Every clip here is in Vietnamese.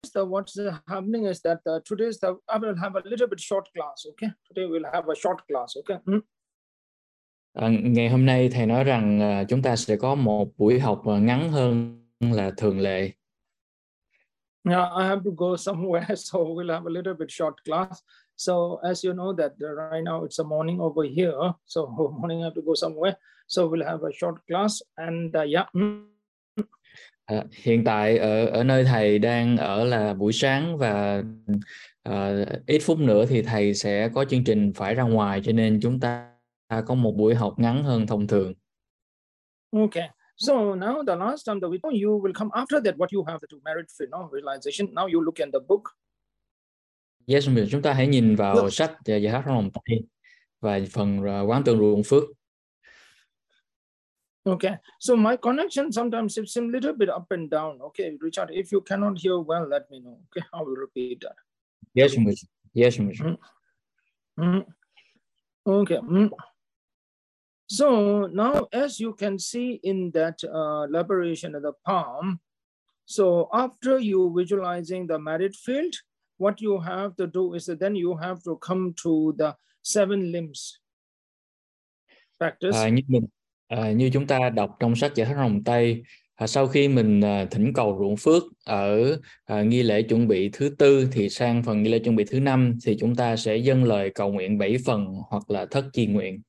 what's happening is that I will have a little bit short class. Okay, today we'll have a short class. Okay. Ngày hôm nay thầy nói rằng chúng ta sẽ có một buổi học ngắn hơn là thường lệ. Yeah, I have to go somewhere, so we'll have a little bit short class. So as you know that right now it's a morning over here, so morning I have to go somewhere. So we'll have a short class and yeah. Hiện tại ở nơi thầy đang ở là buổi sáng và ít phút nữa thì thầy sẽ có chương trình phải ra ngoài, cho nên chúng ta có một buổi học ngắn hơn thông thường. Okay. So now the last time that you will come after that, what you have to do, merit realization. Now you look in the book. Yes, chúng ta hãy nhìn vào sách Giải thoát trong lòng tay và phần quán tưởng ruộng phước. Okay, so my connection sometimes it's a little bit up and down. Okay, Richard, if you cannot hear well, let me know. Okay, I will repeat that. Yes, yes. Okay. So now, as you can see in that liberation of the palm, so after you visualizing the merit field, what you have to do is that then you have to come to the 7 limbs practice. Như chúng ta đọc trong sách Giải thoát lòng Tây, sau khi mình thỉnh cầu ruộng phước ở nghi lễ chuẩn bị thứ 4 thì sang phần nghi lễ chuẩn bị thứ 5 thì chúng ta sẽ dâng lời cầu nguyện 7 phần hoặc là thất chi nguyện.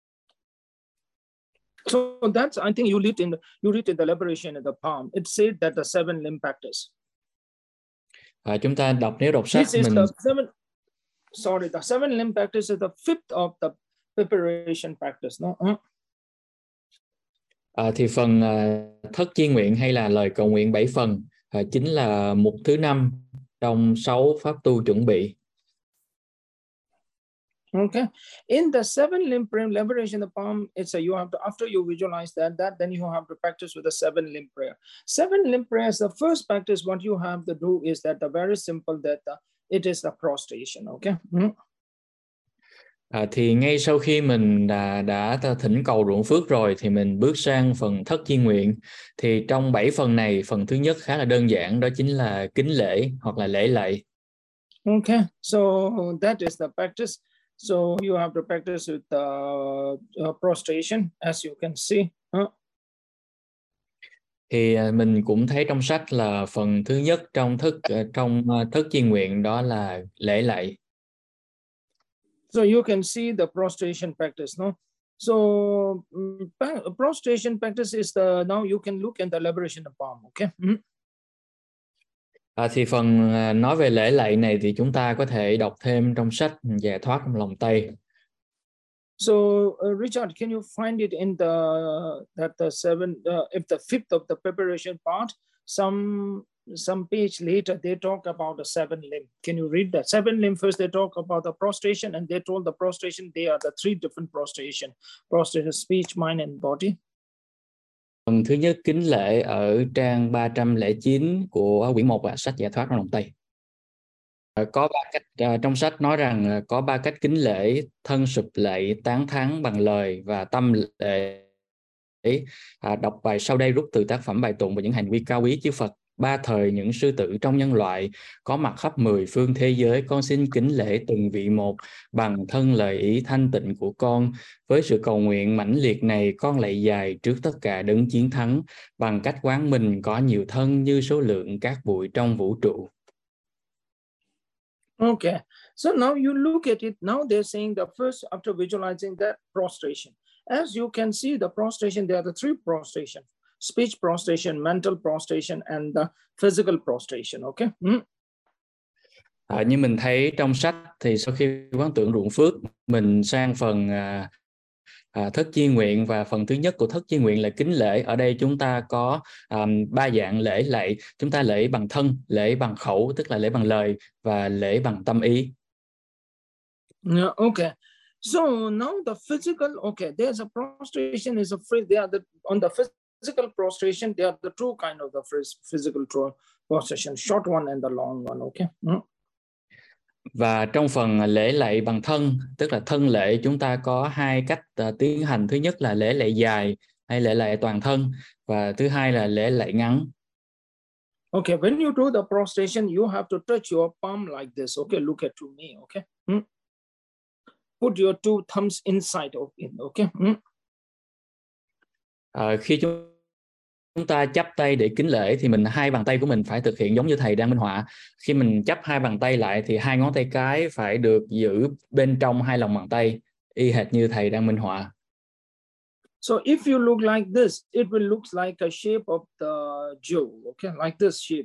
So that's, I think you read in the liberation of the palm. It said that the 7 limb practice. Chúng ta nếu đọc sách mình the 7 limb practice is the 5th of the preparation practice, no? Thì phần thất chi nguyện hay là lời cầu nguyện 7 phần chính là mục thứ 5 trong 6 pháp tu chuẩn bị. Okay, in the 7 limb liberation of the palm, it's you have to, after you visualize that then you have to practice with the 7 limb prayer. 7 limb prayer is the first practice. What you have to do is that the very simple that it is the prostration. Okay. Thì ngay sau khi mình đã thỉnh cầu ruộng phước rồi thì mình bước sang phần thất chi nguyện. Thì trong 7 phần này, phần thứ nhất khá là đơn giản, đó chính là kính lễ hoặc là lễ lạy. Okay, so that is the practice. So you have to practice with the prostration, as you can see. Thì mình cũng thấy trong sách là phần thứ nhất trong thất chi nguyện đó là lễ lạy. So you can see the prostration practice, no? So prostration practice is now you can look at the liberation of palm, okay? Thì phần nói về lễ lạy này thì chúng ta có thể đọc thêm trong sách Giải thoát trong lòng Tây. So Richard, can you find it in the 7 if the 5th of the preparation part, some page later they talk about the 7 limb. Can you read that? 7 limb first they talk about the prostration, and they told the prostration they are the 3 different prostration, speech, mind and body. Phần thứ nhất kính lễ ở trang 309 của quyển 1 sách Giải thoát trong lòng Tây. Có 3 cách, trong sách nói rằng có 3 cách kính lễ: thân sụp lạy, tán thán bằng lời và tâm lễ. Đọc bài sau đây rút từ tác phẩm bài tụng về những hành vi cao quý chư Phật. 3 thời những sư tử trong nhân loại có mặt khắp 10 phương thế giới, con xin kính lễ từng vị một bằng thân lời ý thanh tịnh của con. Với sự cầu nguyện mãnh liệt này, con lạy dài trước tất cả đấng chiến thắng bằng cách quán mình có nhiều thân như số lượng cát bụi trong vũ trụ. Okay, so now you look at it. Now they're saying the first, after visualizing that prostration, as you can see the prostration, there are the 3 prostration: speech prostration, mental prostration, and the physical prostration. Okay. Như mình thấy trong sách thì sau khi quán tưởng ruộng phước, mình sang phần thất chi nguyện, và phần thứ nhất của thất chi nguyện là kính lễ. Ở đây chúng ta có 3 dạng lễ lạy. Chúng ta lễ bằng thân, lễ bằng khẩu tức là lễ bằng lời, và lễ bằng tâm ý. Yeah, okay. So now the physical, okay, there's a prostration is a free. They are on the physical prostration. There are the 2 kind of the physical prostration, short one and the long one. Okay. Và trong phần lễ lạy bằng thân, tức là thân lễ, chúng ta có 2 cách tiến hành. Thứ nhất là lễ lạy dài hay lễ lạy toàn thân, và thứ hai là lễ lạy ngắn. Okay, when you do the prostration, you have to touch your palm like this. Okay, look at to me. Okay, put your two thumbs inside of it. Okay. Khi chúng ta chắp tay để kính lễ thì hai bàn tay của mình phải thực hiện giống như thầy đang minh họa. Khi mình chắp hai bàn tay lại thì hai ngón tay cái phải được giữ bên trong hai lòng bàn tay, y hệt như thầy đang minh họa. So if you look like this, it will look like a shape of the jewel. Okay, like this shape.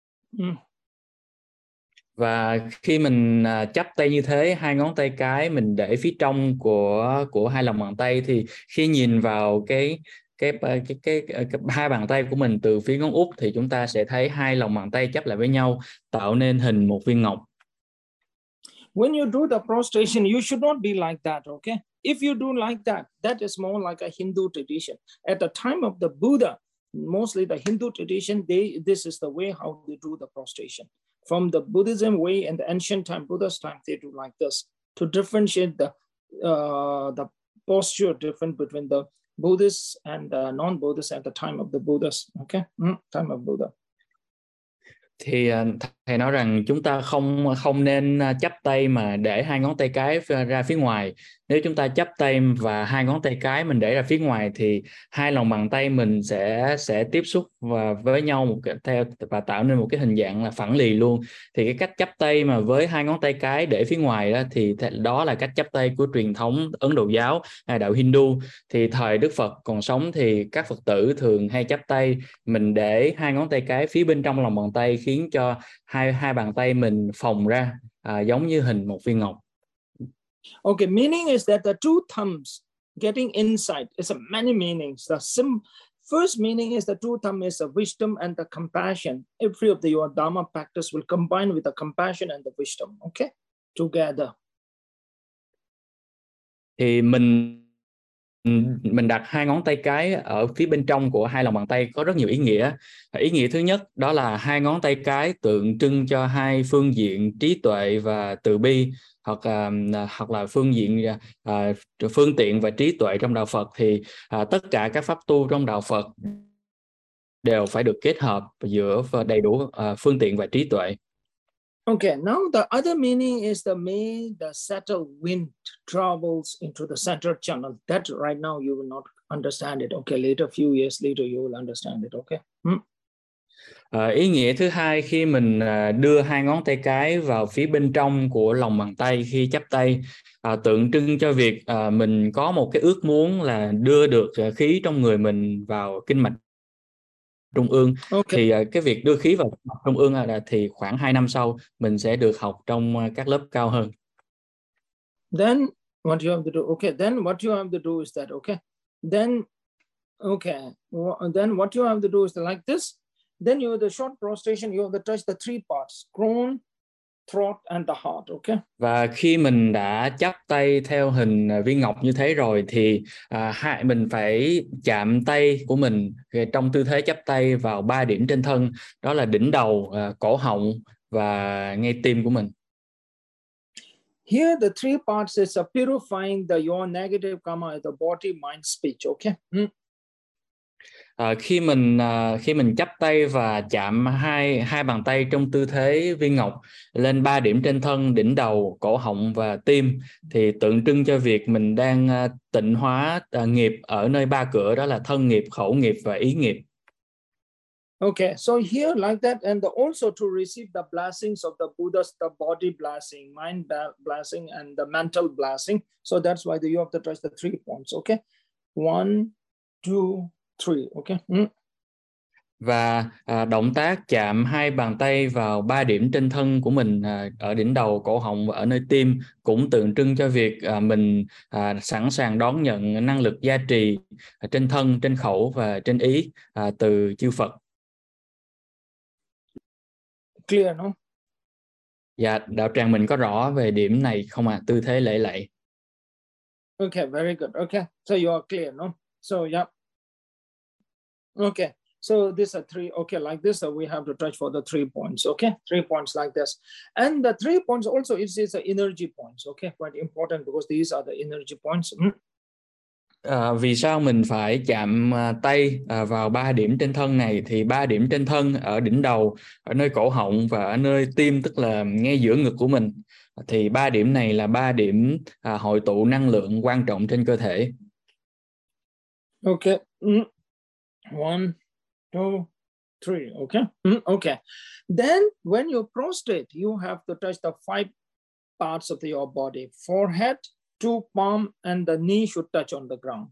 Và khi mình chắp tay như thế, hai ngón tay cái mình để phía trong của hai lòng bàn tay, thì khi nhìn vào cái hai bàn tay của mình từ phía ngón út thì chúng ta sẽ thấy hai lòng bàn tay chắp lại với nhau tạo nên hình một viên ngọc. When you do the prostration, you should not be like that. Okay, if you do like that, that is more like a Hindu tradition. At the time of the Buddha, mostly the Hindu tradition, this is the way how they do the prostration. From the Buddhism way and the ancient time, Buddha's time, they do like this to differentiate the posture different between the Buddhists and the non-Buddhists at the time of the Buddhas. Okay, time of Buddha. Thì thầy nói rằng chúng ta không nên chắp tay mà để hai ngón tay cái ra phía ngoài. Nếu chúng ta chắp tay và hai ngón tay cái mình để ra phía ngoài thì hai lòng bàn tay mình sẽ tiếp xúc với nhau và tạo nên một cái hình dạng là phẳng lì luôn. Thì cái cách chắp tay mà với hai ngón tay cái để phía ngoài đó thì đó là cách chắp tay của truyền thống Ấn Độ giáo hay đạo Hindu. Thì thời Đức Phật còn sống thì các Phật tử thường hay chắp tay, mình để hai ngón tay cái phía bên trong lòng bàn tay khiến cho hai bàn tay mình phồng ra giống như hình một viên ngọc. Okay, meaning is that the two thumbs getting inside is a many meanings. First meaning is the two thumb is the wisdom and the compassion. Every of your Dharma practice will combine with the compassion and the wisdom, okay, together. Thì mình đặt hai ngón tay cái ở phía bên trong của hai lòng bàn tay có rất nhiều ý nghĩa. Ý nghĩa thứ nhất đó là hai ngón tay cái tượng trưng cho hai phương diện trí tuệ và từ bi, hoặc là phương diện phương tiện và trí tuệ trong đạo Phật. Thì tất cả các pháp tu trong đạo Phật đều phải được kết hợp giữa đầy đủ phương tiện và trí tuệ. Okay, now the other meaning is the settled wind travels into the center channel. That right now you will not understand it. Okay, later, few years later, you will understand it. Okay. Ý nghĩa thứ hai khi mình đưa hai ngón tay cái vào phía bên trong của lòng bàn tay khi chắp tay, tượng trưng cho việc mình có một cái ước muốn là đưa được khí trong người mình vào kinh mạch trung ương. Okay. Thì cái việc đưa khí vào kinh mạch trung ương thì khoảng 2 năm sau mình sẽ được học trong các lớp cao hơn. Then what you have to do? Okay, then what you have to do is that then what you have to do is like this. Then you have the short prostration, you have to touch the three parts: crown, throat and the heart. Okay. Và khi mình đã chắp tay theo hình viên ngọc như thế rồi thì mình phải chạm tay của mình trong tư thế chắp tay vào 3 điểm trên thân, đó là đỉnh đầu, cổ họng và ngay tim của mình. Here the three parts is purifying your negative karma at the body, mind, speech. Okay. Khi mình chắp tay và chạm hai bàn tay trong tư thế viên ngọc lên 3 điểm trên thân, đỉnh đầu, cổ họng và tim, thì tượng trưng cho việc mình đang tịnh hóa nghiệp ở nơi 3 cửa, đó là thân nghiệp, khẩu nghiệp và ý nghiệp. Okay, so here like that, and also to receive the blessings of the Buddhas, the body blessing, mind blessing, and the mental blessing. So that's why you have to touch the 3 points. Okay, 1, 2, 3. Okay. Và động tác chạm hai bàn tay vào 3 điểm trên thân của mình, ở đỉnh đầu, cổ họng và ở nơi tim, cũng tượng trưng cho việc mình sẵn sàng đón nhận năng lực gia trì trên thân, trên khẩu và trên ý từ chư Phật. Clear, no? Dạ, đạo tràng mình có rõ về điểm này không ạ? Tư thế lễ lạy. Okay, very good. Okay, so you are clear, no? So yeah. Okay, so these are 3. Okay, like this, so we have to touch for the 3 points. Okay, 3 points like this, and the 3 points also is a energy points. Okay, quite important because these are the energy points. Vì sao mình phải chạm tay vào 3 điểm trên thân này? Thì 3 điểm trên thân ở đỉnh đầu, ở nơi cổ họng và ở nơi tim, tức là ngay giữa ngực của mình. Thì 3 điểm này là 3 điểm hội tụ năng lượng quan trọng trên cơ thể. Okay. 1, 2, 3. Okay. Okay. Then when you prostrate, you have to touch the 5 parts of your body: forehead, 2 palm, and the knee should touch on the ground.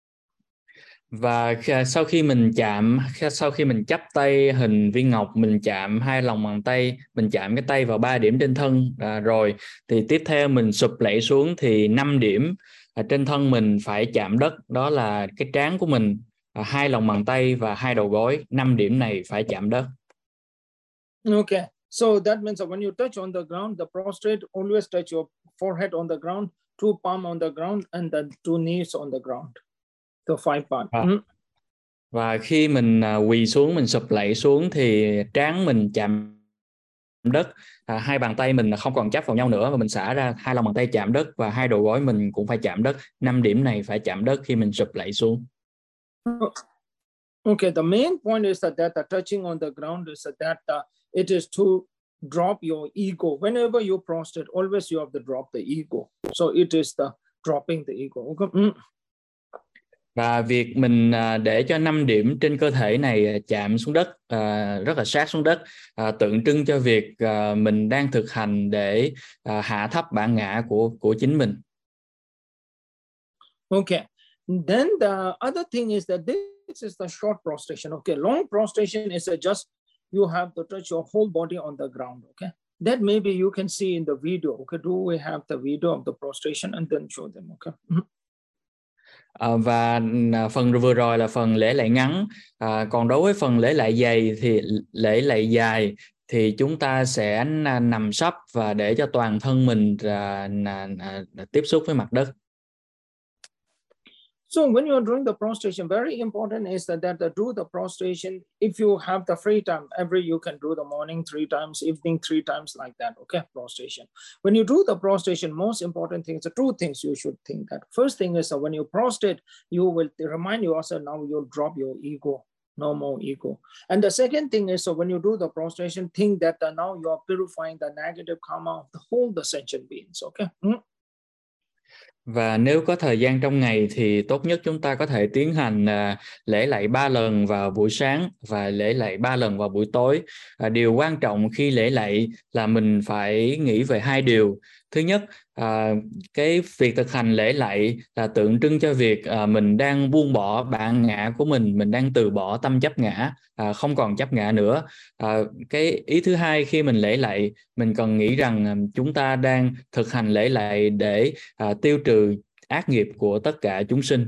Và sau khi mình chắp tay hình viên ngọc, mình chạm 2 lòng bàn tay, mình chạm cái tay vào 3 điểm trên thân rồi, thì tiếp theo mình sụp lạy xuống thì 5 điểm trên thân mình phải chạm đất. Đó là cái trán của mình, 2 lòng bàn tay và 2 đầu gối. 5 điểm này phải chạm đất. Okay, so that means that when you touch on the ground, the prostrate always touch your forehead on the ground, 2 palm on the ground, and the 2 knees on the ground. The 5 part. Và khi mình quỳ xuống, mình sụp lạy xuống thì trán mình chạm đất, 2 bàn tay mình không còn chắp vào nhau nữa, và mình xả ra, 2 lòng bàn tay chạm đất và 2 đầu gối mình cũng phải chạm đất. 5 điểm này phải chạm đất khi mình sụp lạy xuống. Okay, the main point is that the touching on the ground is that it is to drop your ego. Whenever you prostrate, always you have to drop the ego. So it is the dropping the ego. Okay. Và việc mình để cho 5 điểm trên cơ thể này chạm xuống đất, rất là sát xuống đất, tượng trưng cho việc mình đang thực hành để hạ thấp bản ngã của chính mình. Okay. Then the other thing is that this is the short prostration. Okay, long prostration is just you have to touch your whole body on the ground. Okay, that maybe you can see in the video. Okay, do we have the video of the prostration and then show them? Okay. Và phần vừa rồi là phần lễ lạy ngắn. Còn đối với phần lễ lạy dày thì lễ lạy dài thì chúng ta sẽ nằm sấp và để cho toàn thân mình tiếp xúc với mặt đất. So when you're doing the prostration, very important is that do the prostration. If you have the free time, you can do the morning 3 times, evening 3 times, like that. Okay, prostration. When you do the prostration, most important things, the 2 things you should think that. First thing is that when you prostrate, you will remind yourself now you'll drop your ego. No more ego. And the second thing is, so when you do the prostration, think that now you are purifying the negative karma of the whole the sentient beings. Okay. Và nếu có thời gian trong ngày thì tốt nhất chúng ta có thể tiến hành lễ lạy 3 lần vào buổi sáng và lễ lạy 3 lần vào buổi tối. Điều quan trọng khi lễ lạy là mình phải nghĩ về 2 điều. Thứ nhất, cái việc thực hành lễ lạy là tượng trưng cho việc mình đang buông bỏ bản ngã của mình đang từ bỏ tâm chấp ngã, không còn chấp ngã nữa. Cái ý thứ hai, khi mình lễ lạy, mình cần nghĩ rằng chúng ta đang thực hành lễ lạy để tiêu trừ ác nghiệp của tất cả chúng sinh.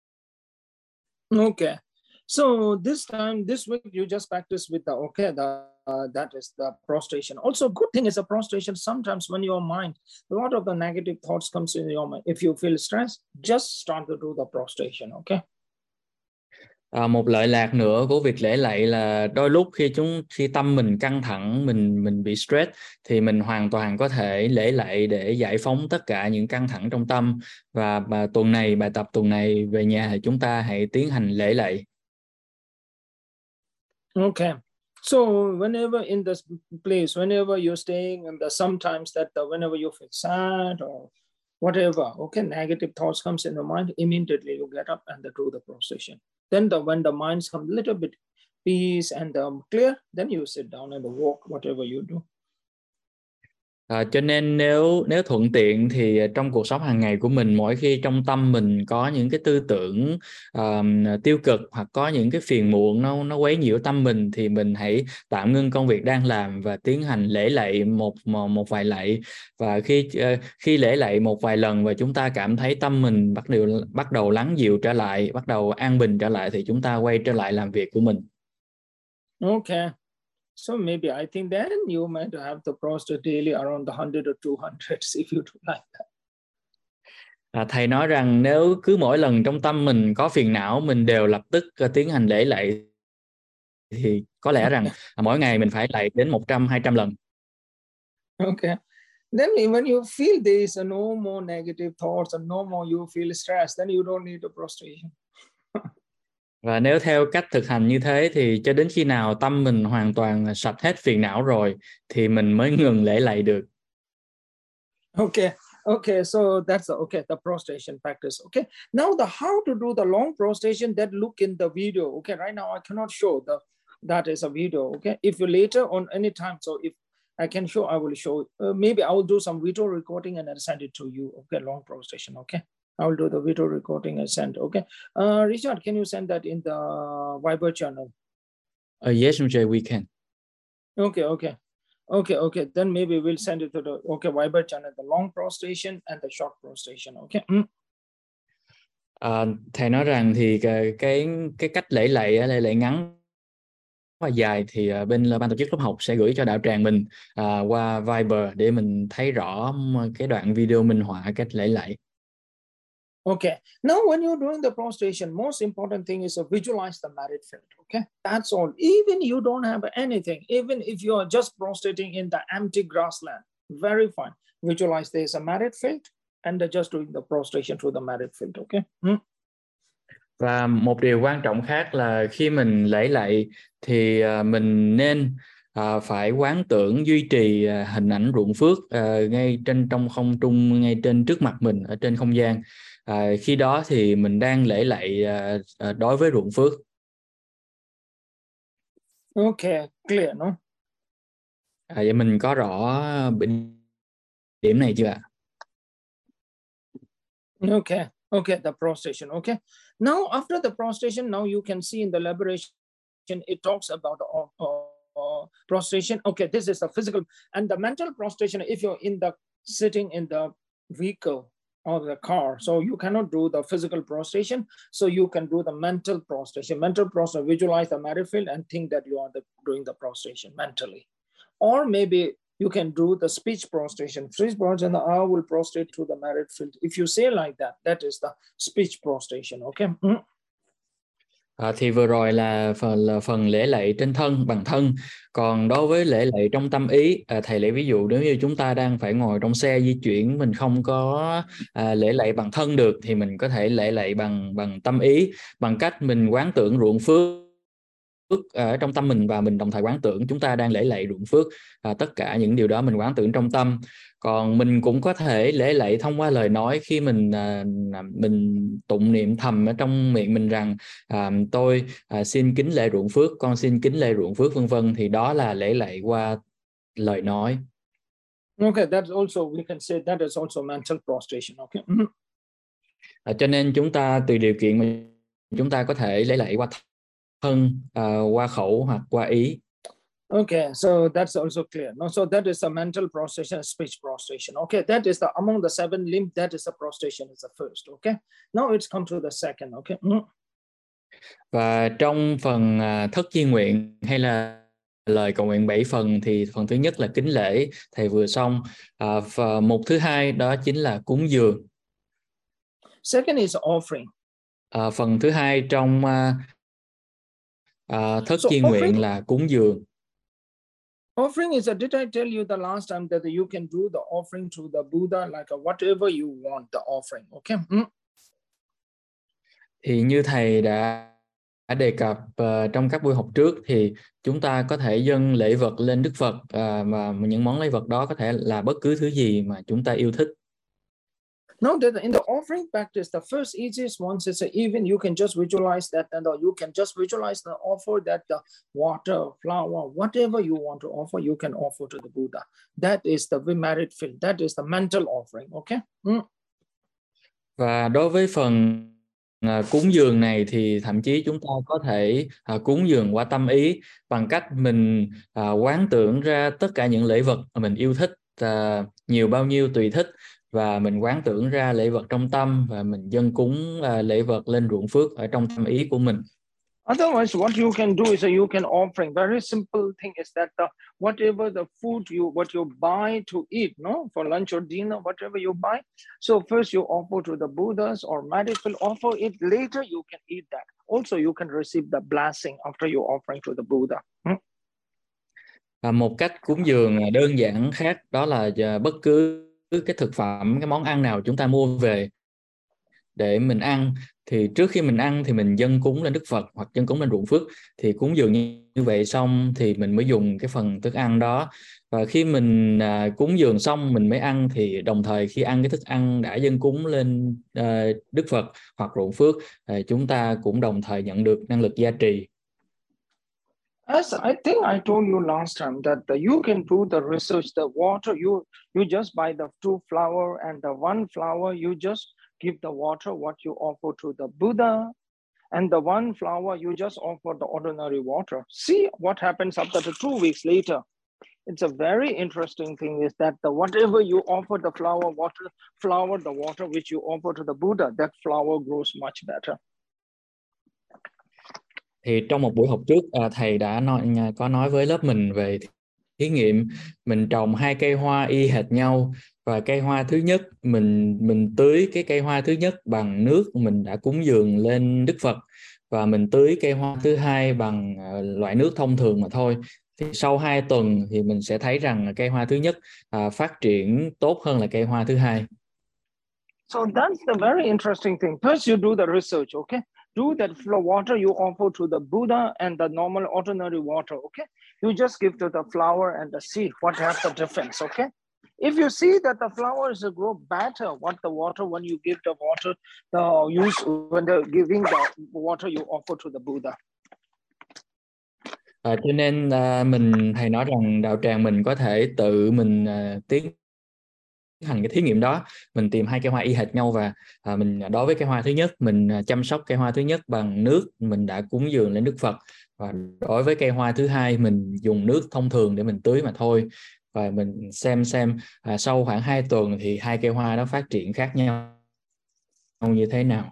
Okay. So this week you just practice with that is the prostration. Also, good thing is a prostration. Sometimes when your mind, a lot of the negative thoughts comes in your mind. If you feel stressed, just start to do the prostration. Okay. Một lợi lạc nữa của việc lễ lạy là đôi lúc khi tâm mình căng thẳng, mình bị stress, thì mình hoàn toàn có thể lễ lạy để giải phóng tất cả những căng thẳng trong tâm. Và bài tập tuần này về nhà thì chúng ta hãy tiến hành lễ lạy. Okay. So whenever in this place, whenever you're staying, and sometimes that whenever you feel sad or whatever, okay, negative thoughts comes in the mind, immediately you get up and do the prostration. Then when the minds come a little bit peace and clear, then you sit down and walk, whatever you do. Cho nên nếu thuận tiện thì trong cuộc sống hàng ngày của mình, mỗi khi trong tâm mình có những cái tư tưởng tiêu cực hoặc có những cái phiền muộn nó quấy nhiễu tâm mình, thì mình hãy tạm ngưng công việc đang làm và tiến hành lễ lạy một vài lạy. Và khi lễ lạy một vài lần và chúng ta cảm thấy tâm mình bắt đầu lắng dịu trở lại, bắt đầu an bình trở lại, thì chúng ta quay trở lại làm việc của mình. Okay. So maybe I think then you might have to prostrate daily around the 100 or 200 if you do like that. Thầy nói rằng nếu cứ mỗi lần trong tâm mình có phiền não, mình đều lập tức tiến hành lễ lạy, thì có lẽ rằng mỗi ngày mình phải lạy đến 100-200 lần. Okay. Then when you feel this, no more negative thoughts and no more you feel stressed, then you don't need a prostration. Và nếu theo cách thực hành như thế thì cho đến khi nào tâm mình hoàn toàn sạch hết phiền não rồi thì mình mới ngừng lễ lạy được. Okay, so that's the prostration practice. Okay, now the how to do the long prostration, that look in the video. Okay, right now I cannot show that is a video. Okay, if you later on any time, so if I can show, I will show. Maybe I will do some video recording and I'll send it to you. Okay, long prostration. Okay, I will do the video recording and send. Okay, Richard, can you send that in the Viber channel? Yes, Mr. we can. Okay. Then maybe we'll send it to the Viber channel, the long prostration and the short prostration. Okay. Thầy nói rằng thì cái cách lễ lạy ngắn và dài thì bên ban tổ chức lớp học sẽ gửi cho đạo tràng mình qua Viber để mình thấy rõ cái đoạn video minh họa cách lễ lạy. Okay. Now, when you're doing the prostration, most important thing is to visualize the merit field. Okay, that's all. Even you don't have anything, even if you are just prostrating in the empty grassland, very fine. Visualize there's a merit field, and they're just doing the prostration through the merit field. Okay. Và một điều quan trọng khác là khi mình lễ lạy thì mình nên phải quán tưởng duy trì hình ảnh ruộng phước ngay trong không trung, ngay trên trước mặt mình ở trên không gian. Khi đó thì mình đang lễ lạy đối với ruộng phước. Okay, clear, no? Vậy mình có rõ điểm này chưa ạ? Okay, the prostration. Okay, now after the prostration, now you can see in the liberation, it talks about prostration. Okay, this is the physical and the mental prostration. If you're sitting in the vehicle or the car, so you cannot do the physical prostration, so you can do the mental prostration. Mental prostration, visualize the merit field and think that you are doing the prostration mentally. Or maybe you can do the speech prostration. Speech prostration, I will prostrate to the merit field. If you say like that, that is the speech prostration. Okay. Thì vừa rồi là phần lễ lạy trên thân bằng thân. Còn đối với lễ lạy trong tâm ý, thầy lấy ví dụ nếu như chúng ta đang phải ngồi trong xe di chuyển, mình không có lễ lạy bằng thân được thì mình có thể lễ lạy bằng tâm ý, bằng cách mình quán tưởng ruộng phước ở trong tâm mình và mình đồng thời quán tưởng chúng ta đang lễ lạy ruộng phước. Tất cả những điều đó mình quán tưởng trong tâm. Còn mình cũng có thể lễ lạy thông qua lời nói khi mình tụng niệm thầm ở trong miệng mình rằng tôi xin kính lạy ruộng phước, con xin kính lạy ruộng phước, vân vân, thì đó là lễ lạy qua lời nói. Okay, that's also, we can say that is also mental prostration. Okay. Cho nên chúng ta tùy điều kiện mà chúng ta có thể lễ lạy qua thân, qua khẩu hoặc qua ý. Okay, so that's also clear. No, so that is a mental prostration, speech prostration. Okay, that is among the 7 limbs, that is the prostration is the first. Okay, now it's come to the second. Okay. Và trong phần thất chi nguyện hay là lời cầu nguyện 7 phần thì phần thứ nhất là kính lễ, thầy vừa xong. Và mục thứ hai đó chính là cúng dường. Second is offering. Phần thứ hai trong thất chi nguyện là cúng dường. Offering is did I tell you the last time that you can do the offering to the Buddha like whatever you want the offering. Okay. Thì như thầy đã đề cập trong các buổi học trước thì chúng ta có thể dâng lễ vật lên Đức Phật, và những món lễ vật đó có thể là bất cứ thứ gì mà chúng ta yêu thích. Now that in the offering practice, the first easiest one is even you can just visualize that, and you can just visualize the offer that the water, flower, whatever you want to offer, you can offer to the Buddha. That is the merit field. That is the mental offering. Okay. Và đối với phần cúng dường này thì thậm chí chúng ta có thể cúng dường qua tâm ý bằng cách mình quán tưởng ra tất cả những lễ vật mà mình yêu thích, nhiều bao nhiêu tùy thích, và mình quán tưởng ra lễ vật trong tâm và mình dâng cúng lễ vật lên ruộng phước ở trong tâm ý của mình. Otherwise, what you can do is you can offering. Very simple thing is that whatever the food what you buy to eat, no, for lunch or dinner, whatever you buy. So first you offer to the Buddhas or medical, offer it. Later you can eat that. Also, you can receive the blessing after you offering to the Buddha. Một cách cúng dường đơn giản khác đó là bất cứ cái thực phẩm, cái món ăn nào chúng ta mua về để mình ăn, thì trước khi mình ăn thì mình dâng cúng lên Đức Phật hoặc dâng cúng lên ruộng phước. Thì cúng dường như vậy xong thì mình mới dùng cái phần thức ăn đó. Và khi mình cúng dường xong mình mới ăn, thì đồng thời khi ăn cái thức ăn đã dâng cúng lên Đức Phật hoặc ruộng phước, chúng ta cũng đồng thời nhận được năng lực gia trì. As I think I told you last time that you can do the research, the water, you just buy the 2 flower, and the 1 flower, you just give the water, what you offer to the Buddha, and the 1 flower, you just offer the ordinary water. See what happens after the 2 weeks later. It's a very interesting thing is that the whatever you offer the flower, the water which you offer to the Buddha, that flower grows much better. Thì trong một buổi học trước, thầy đã có nói với lớp mình về thí nghiệm. Mình trồng 2 cây hoa y hệt nhau, và cây hoa thứ nhất mình tưới cái cây hoa thứ nhất bằng nước mình đã cúng dường lên Đức Phật, và mình tưới cây hoa thứ hai bằng loại nước thông thường mà thôi. Thì sau 2 tuần thì mình sẽ thấy rằng cây hoa thứ nhất phát triển tốt hơn là cây hoa thứ hai. So that's the very interesting thing. First, you do the research, okay? Do that flow water you offer to the Buddha and the normal ordinary water, okay? You just give to the flower and the seed, what has the difference, okay? If you see that the flowers grow better, what the water, when you give the water, when they're giving the water you offer to the Buddha. Cho nên thầy nói rằng đạo tràng mình có thể tự mình tiến hành cái thí nghiệm đó. Mình tìm 2 cây hoa y hệt nhau, và mình đối với cây hoa thứ nhất mình chăm sóc cây hoa thứ nhất bằng nước mình đã cúng dường lên Đức Phật, và đối với cây hoa thứ hai mình dùng nước thông thường để mình tưới mà thôi. Và mình xem sau khoảng 2 tuần thì 2 cây hoa đó phát triển khác nhau như thế nào.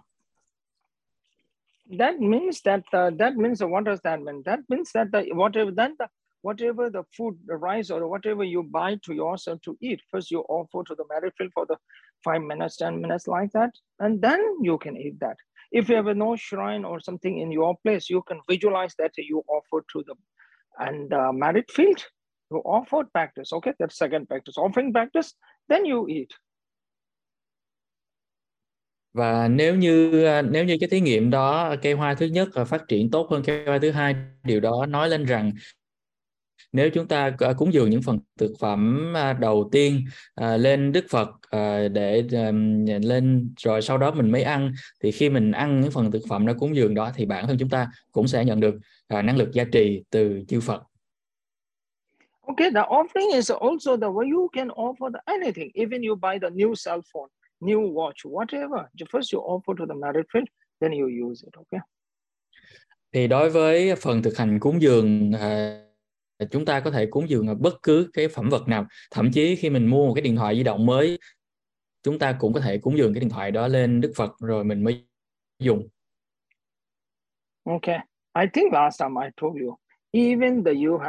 That means what does that mean? That means that whatever the food, the rice or whatever you buy to yourself to eat, first you offer to the married field for the 5 minutes, 10 minutes like that, and then you can eat that. If you have no shrine or something in your place, you can visualize that you offer to the married field. You offer practice, okay? That's second practice, offering practice. Then you eat. Và nếu như cái thí nghiệm đó cây hoa thứ nhất phát triển tốt hơn cây hoa thứ hai, điều đó nói lên rằng nếu chúng ta cúng dường những phần thực phẩm đầu tiên lên Đức Phật để lên, rồi sau đó mình mới ăn, thì khi mình ăn những phần thực phẩm đã cúng dường đó thì bản thân chúng ta cũng sẽ nhận được năng lực gia trì từ chư Phật. Okay, the offering is also the way you can offer anything, even you buy the new cell phone, new watch, whatever. First you offer to the married field, then you use it, okay? Thì đối với phần thực hành cúng dường, chúng ta có thể cúng dường bất cứ cái phẩm vật nào. Thậm chí khi mình mua một cái điện thoại di động mới, chúng ta cũng có thể cúng dường cái điện thoại đó lên Đức Phật rồi mình mới dùng. Okay, I think last time I told you, when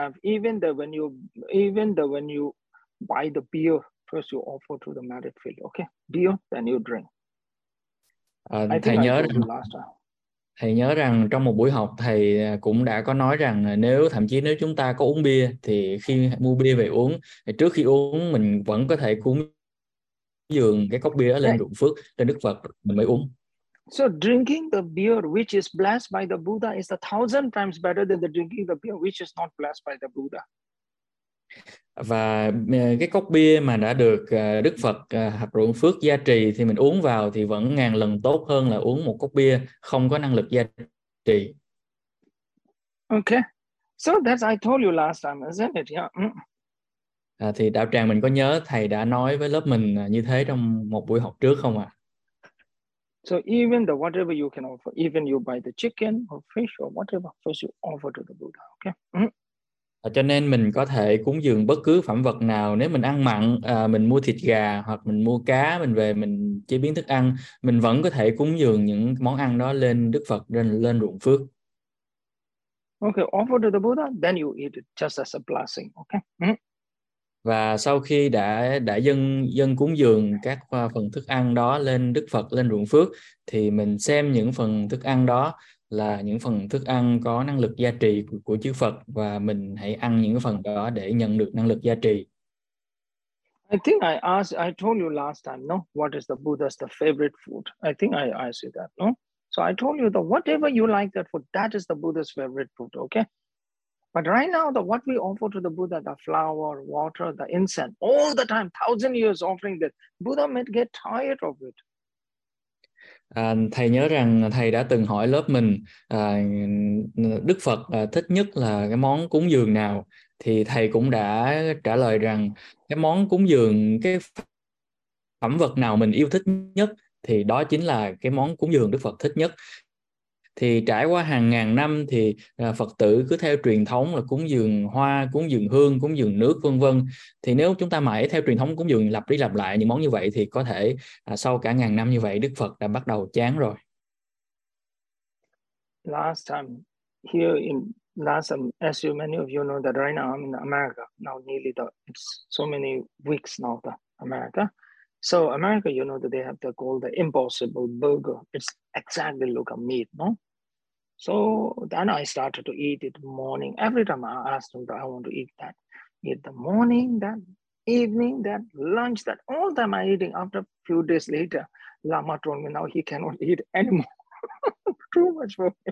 you buy the beer, first you offer to the married field, okay? Beer, then you drink. I think I told you last time. Thầy nhớ rằng trong một buổi học thầy cũng đã có nói rằng thậm chí nếu chúng ta có uống bia thì khi mua bia về uống, thì trước khi uống mình vẫn có thể cúng dường cái cốc bia đó lên ruộng phước, lên Đức Phật mình mới uống. So drinking the beer which is blessed by the Buddha is 1,000 times better than the drinking the beer which is not blessed by the Buddha. Và cái cốc bia mà đã được Đức Phật hoặc ruộng phước gia trì thì mình uống vào thì vẫn ngàn lần tốt hơn là uống một cốc bia không có năng lực gia trì. Okay, so that's I told you last time, isn't it? Yeah. Thì đạo tràng mình có nhớ thầy đã nói với lớp mình như thế trong một buổi học trước không ạ? So even the whatever you can offer, even you buy the chicken or fish or whatever, first you offer to the Buddha, okay? Cho nên mình có thể cúng dường bất cứ phẩm vật nào. Nếu mình ăn mặn, mình mua thịt gà hoặc mình mua cá, mình về mình chế biến thức ăn, mình vẫn có thể cúng dường những món ăn đó lên Đức Phật, lên ruộng phước. Okay, offer to the Buddha, then you eat it just as a blessing, okay? Và sau khi đã dâng cúng dường các phần thức ăn đó lên Đức Phật, lên ruộng phước, thì mình xem những phần thức ăn đó là những phần thức ăn có năng lực gia trì của chư Phật, và mình hãy ăn những cái phần đó để nhận được năng lực gia trì. I think I told you last time, no? What is the Buddha's the favorite food? I think I asked you that, no? So I told you that whatever you like that food, that is the Buddha's favorite food, okay? But right now, what we offer to the Buddha, the flower, water, the incense, all the time, 1,000 years offering that, Buddha might get tired of it. Thầy nhớ rằng thầy đã từng hỏi lớp mình Đức Phật thích nhất là cái món cúng dường nào, thì thầy cũng đã trả lời rằng cái món cúng dường, cái phẩm vật nào mình yêu thích nhất thì đó chính là cái món cúng dường Đức Phật thích nhất. Thì trải qua hàng ngàn năm thì Phật tử cứ theo truyền thống là cúng dường hoa, cúng dường hương, cúng dường nước, vân vân. Thì nếu chúng ta mãi theo truyền thống cúng dường lặp đi lặp lại những món như vậy thì có thể sau cả ngàn năm như vậy Đức Phật đã bắt đầu chán rồi. Last time here as you many of you know that right now I'm in America now, nearly it's so many weeks now the America. So America, you know that they have the called the Impossible Burger. It's exactly look like meat, no? So then I started to eat it morning. Every time I asked him that I want to eat that. Eat the morning, that evening, that lunch, that all time I eating. After a few days later, Lama told me now he cannot eat anymore. Too much for him.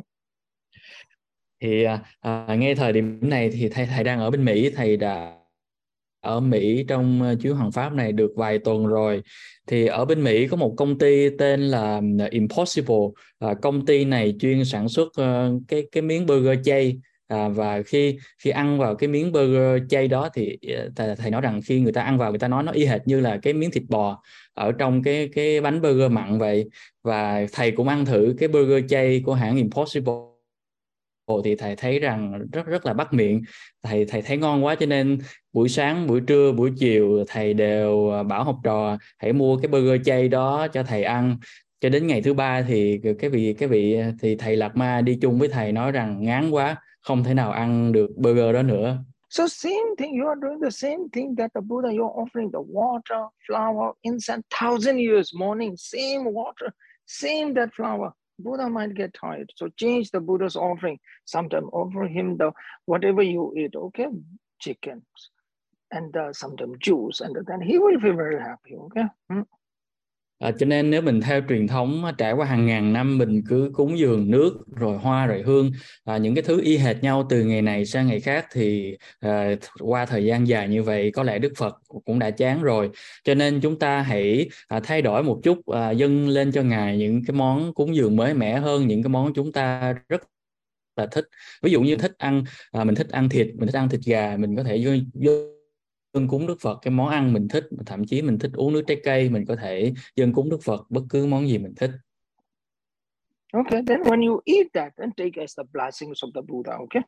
Thì ngay thời điểm này thì thầy đang ở bên Mỹ, thầy đã ở Mỹ trong chuyến hành pháp này được vài tuần rồi. Thì ở bên Mỹ có một công ty tên là Impossible. Công ty này chuyên sản xuất cái miếng burger chay. Và khi ăn vào cái miếng burger chay đó thì thầy nói rằng khi người ta ăn vào, người ta nói nó y hệt như là cái miếng thịt bò ở trong cái bánh burger mặn vậy. Và thầy cũng ăn thử cái burger chay của hãng Impossible thì thầy thấy rằng rất là bắt miệng. Thầy thấy ngon quá, cho nên buổi sáng, buổi trưa, buổi chiều thầy đều bảo học trò hãy mua cái burger chay đó cho thầy ăn. Cho đến ngày thứ ba thì cái vị thì thầy Lạt Ma đi chung với thầy nói rằng ngán quá, không thể nào ăn được burger đó nữa. So same thing, you are doing the same thing that the Buddha, you're offering the water, flower, incense, 1,000 years morning, same water, same that flower. Buddha might get tired. So change the Buddha's offering. Sometimes offer him the whatever you eat, okay? Chicken and sometimes juice, and then he will feel very happy, okay? Cho nên nếu mình theo truyền thống trải qua hàng ngàn năm, mình cứ cúng dường nước rồi hoa rồi hương, những cái thứ y hệt nhau từ ngày này sang ngày khác, thì qua thời gian dài như vậy có lẽ Đức Phật cũng đã chán rồi. Cho nên chúng ta hãy thay đổi một chút, dâng lên cho Ngài những cái món cúng dường mới mẻ hơn, những cái món chúng ta rất là thích. Ví dụ như mình thích ăn thịt, mình thích ăn thịt gà, mình có thể dâng cúng Đức Phật cái món ăn mình thích. Thậm chí mình thích uống nước trái cây, mình có thể dâng cúng Đức Phật bất cứ món gì mình thích. Okay, then when you eat that, then take as the blessings of the Buddha, okay?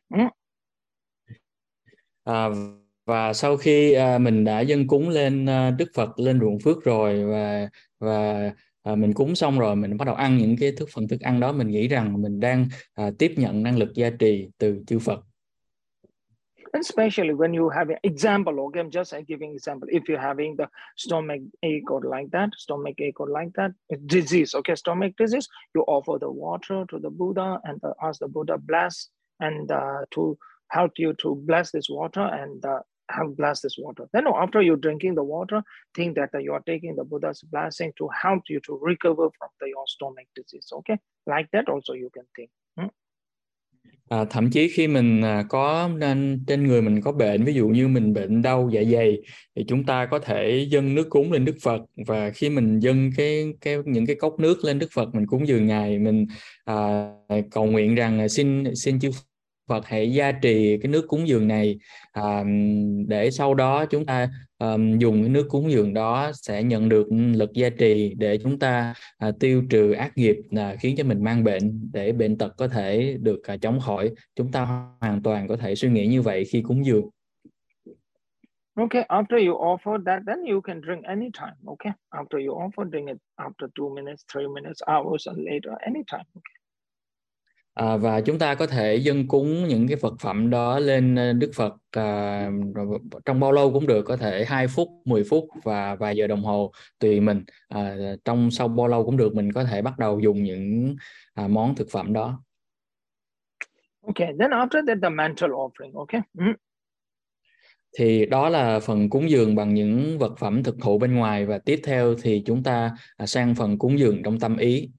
Và sau khi mình đã dâng cúng lên Đức Phật, lên ruộng phước rồi, và mình cúng xong rồi, mình bắt đầu ăn những cái phần thức ăn đó, mình nghĩ rằng mình đang tiếp nhận năng lực gia trì từ chư Phật. And especially when you have an example, okay, I'm just giving example. If you're having the stomach ache or like that, disease, okay, stomach disease, you offer the water to the Buddha and ask the Buddha bless and to help you to bless this water and help bless this water. Then after you're drinking the water, think that you are taking the Buddha's blessing to help you to recover from your stomach disease, okay? Like that also you can think. Thậm chí khi mình trên người mình có bệnh, ví dụ như mình bệnh đau dạ dày, thì chúng ta có thể dâng nước cúng lên Đức Phật. Và khi mình dâng những cái cốc nước lên Đức Phật, mình cúng dường Ngài, mình cầu nguyện rằng xin chư Phật hãy gia trì cái nước cúng dường này, để sau đó chúng ta dùng cái nước cúng dường đó sẽ nhận được lực gia trì để chúng ta tiêu trừ ác nghiệp khiến cho mình mang bệnh, để bệnh tật có thể được chống khỏi. Chúng ta hoàn toàn có thể suy nghĩ như vậy khi cúng dường. Okay, after you offer that, then you can drink anytime, okay? After you offer, drink it after 2 minutes, 3 minutes, hours, and later, anytime, okay? Và chúng ta có thể dâng cúng những cái vật phẩm đó lên Đức Phật trong bao lâu cũng được, có thể 2 phút, 10 phút và vài giờ đồng hồ tùy mình. Trong sau bao lâu cũng được, mình có thể bắt đầu dùng những món thực phẩm đó. Okay, then after that the mental offering, okay? Thì đó là phần cúng dường bằng những vật phẩm thực thụ bên ngoài, và tiếp theo thì chúng ta sang phần cúng dường trong tâm ý.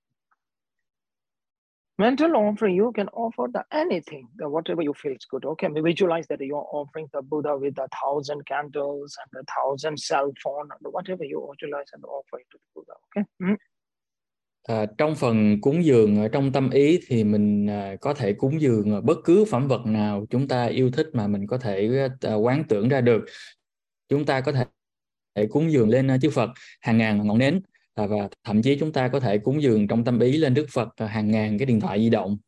Mental offering, you can offer anything, whatever you feel is good. Okay, visualize that you're offering the Buddha with 1,000 candles and 1,000 cell phone, and whatever you visualize and offer it to the Buddha. Okay. Trong phần cúng dường ở trong tâm ý thì mình có thể cúng dường bất cứ phẩm vật nào chúng ta yêu thích mà mình có thể quán tưởng ra được. Chúng ta có thể cúng dường lên chư Phật hàng ngàn ngọn nến, và thậm chí chúng ta có thể cúng dường trong tâm ý lên Đức Phật hàng ngàn cái điện thoại di động.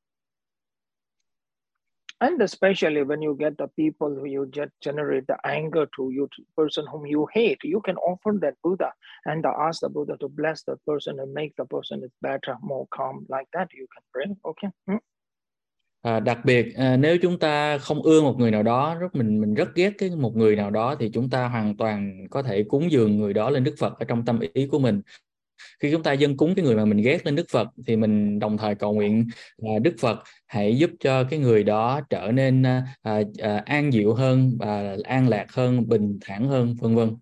And especially when you get the people who you just generate the anger to you, person whom you hate, you can offer that Buddha and ask the Buddha to bless the person and make the person is better, more calm. Like that, you can pray. Okay. Đặc biệt nếu chúng ta không ưa một người nào đó, mình rất ghét một người nào đó, thì chúng ta hoàn toàn có thể cúng dường người đó lên Đức Phật ở trong tâm ý của mình. Khi chúng ta dâng cúng cái người mà mình ghét lên Đức Phật thì mình đồng thời cầu nguyện Đức Phật hãy giúp cho cái người đó trở nên an dịu hơn, an lạc hơn, bình thản hơn, vân vân.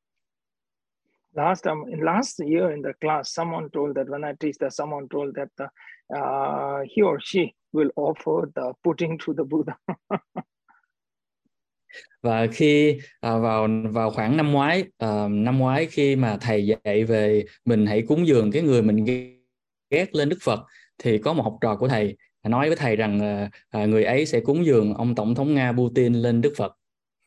Last year in the class, someone told that when I teach that, someone told that he or she will offer the pudding to the Buddha. Và khi vào khoảng năm ngoái khi mà thầy dạy về mình hãy cúng dường cái người mình ghét lên Đức Phật, thì có một học trò của thầy nói với thầy rằng người ấy sẽ cúng dường ông Tổng thống Nga Putin lên Đức Phật.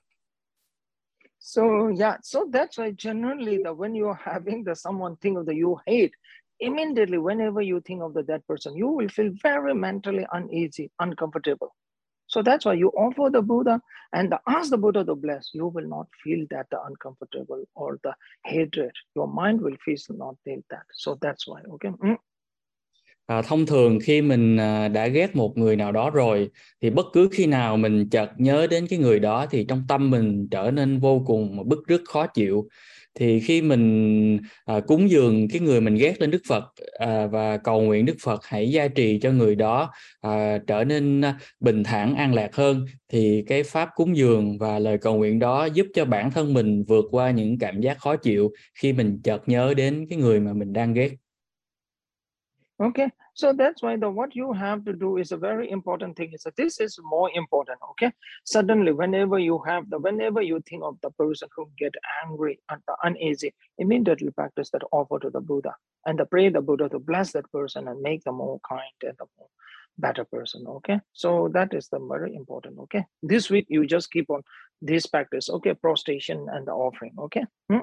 So yeah, so that's why generally when you're having someone think of you hate, immediately whenever you think of that person, you will feel very mentally uneasy, uncomfortable. So that's why you offer the Buddha and ask the Buddha to bless. You will not feel that the uncomfortable or the hatred. Your mind will not feel that. So that's why. Okay. Thông thường khi mình đã ghét một người nào đó rồi, thì bất cứ khi nào mình chợt nhớ đến cái người đó thì trong tâm mình trở nên vô cùng bứt rứt, khó chịu. Thì khi mình cúng dường cái người mình ghét lên Đức Phật và cầu nguyện Đức Phật hãy gia trì cho người đó trở nên bình thản, an lạc hơn, thì cái pháp cúng dường và lời cầu nguyện đó giúp cho bản thân mình vượt qua những cảm giác khó chịu khi mình chợt nhớ đến cái người mà mình đang ghét. Okay, so that's why what you have to do is a very important thing. So this is more important. Okay, suddenly whenever you think of the person who get angry and uneasy, immediately practice that offer to the Buddha and pray the Buddha to bless that person and make them more kind and a more better person. Okay, so that is the very important. Okay, this week you just keep on this practice. Okay, prostration and the offering. Okay.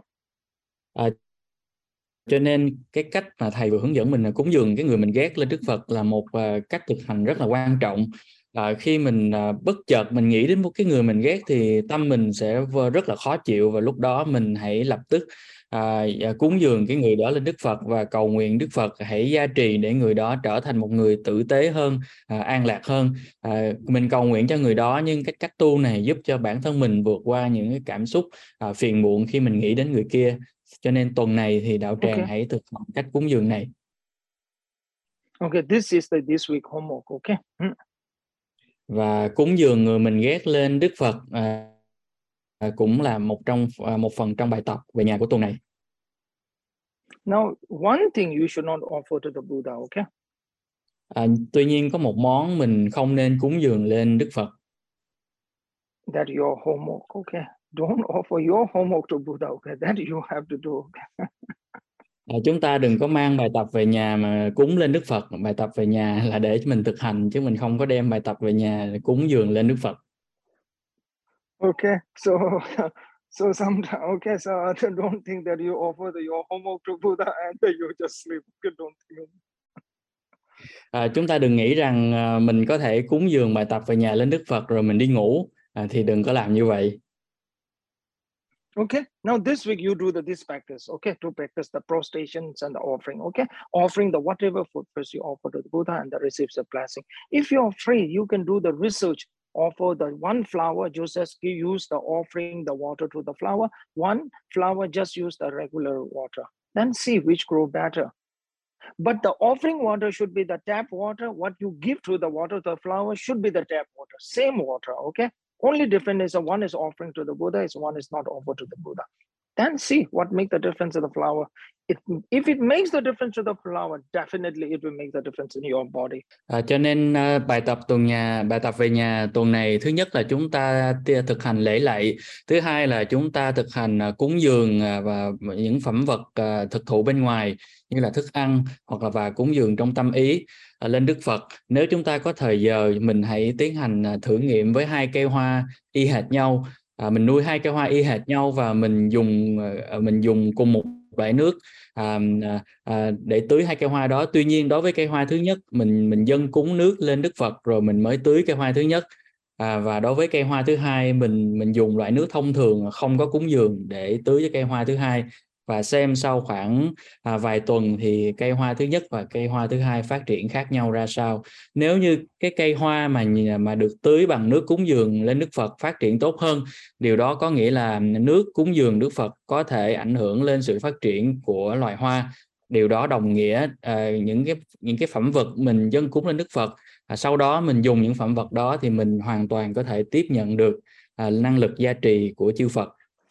Cho nên cái cách mà thầy vừa hướng dẫn mình là cúng dường cái người mình ghét lên Đức Phật là một cách thực hành rất là quan trọng. Khi mình bất chợt mình nghĩ đến một cái người mình ghét thì tâm mình sẽ rất là khó chịu, và lúc đó mình hãy lập tức cúng dường cái người đó lên Đức Phật và cầu nguyện Đức Phật hãy gia trì để người đó trở thành một người tử tế hơn, an lạc hơn. Mình cầu nguyện cho người đó, nhưng cái cách tu này giúp cho bản thân mình vượt qua những cái cảm xúc phiền muộn khi mình nghĩ đến người kia. Cho nên tuần này thì đạo tràng hãy thực hành cách cúng dường này. Okay, this is this week homework. Okay. Và cúng dường người mình ghét lên Đức Phật cũng là một phần trong bài tập về nhà của tuần này. Now, one thing you should not offer to the Buddha. Okay. Tuy nhiên có một món mình không nên cúng dường lên Đức Phật. That your homework. Okay. Don't offer your homework to Buddha. Okay, that you have to do. Okay. Chúng ta đừng có mang bài tập về nhà mà cúng lên Đức Phật. Bài tập về nhà là để cho mình thực hành, chứ mình không có đem bài tập về nhà để cúng dường lên Đức Phật. Okay, so sometimes, okay, so don't think that you offer your homework to Buddha and you just sleep. Okay, don't think. Chúng ta đừng nghĩ rằng mình có thể cúng dường bài tập về nhà lên Đức Phật rồi mình đi ngủ, thì đừng có làm như vậy. Okay, now this week you do this practice, okay, to practice the prostrations and the offering, okay, offering the whatever food first you offer to the Buddha and the receives the blessing. If you're free, you can do the research, offer the one flower, just use the offering the water to the flower, one flower just use the regular water, then see which grow better. But the offering water should be the tap water. What you give to the water to the flower should be the tap water, same water, okay? Only difference is one is offering to the Buddha, is one is not offered to the Buddha. Then see what makes the difference of the flower. If it makes the difference to the flower, definitely it will make the difference in your body. Cho nên bài tập về nhà tuần này, thứ nhất là chúng ta thực hành lễ lạy, thứ hai là chúng ta thực hành cúng dường và những phẩm vật thực thụ bên ngoài như là thức ăn, hoặc là và cúng dường trong tâm ý lên Đức Phật. Nếu chúng ta có thời giờ, mình hãy tiến hành thử nghiệm với hai cây hoa y hệt nhau. Mình nuôi hai cây hoa y hệt nhau và mình dùng cùng một loại nước để tưới hai cây hoa đó. Tuy nhiên đối với cây hoa thứ nhất, mình dâng cúng nước lên Đức Phật rồi mình mới tưới cây hoa thứ nhất. Và đối với cây hoa thứ hai, mình dùng loại nước thông thường không có cúng dường để tưới cho cây hoa thứ hai, và xem sau khoảng vài tuần thì cây hoa thứ nhất và cây hoa thứ hai phát triển khác nhau ra sao. Nếu như cái cây hoa mà được tưới bằng nước cúng dường lên Đức Phật phát triển tốt hơn, điều đó có nghĩa là nước cúng dường Đức Phật có thể ảnh hưởng lên sự phát triển của loài hoa. Điều đó đồng nghĩa những cái phẩm vật mình dâng cúng lên Đức Phật, sau đó mình dùng những phẩm vật đó thì mình hoàn toàn có thể tiếp nhận được năng lực gia trì của chư Phật.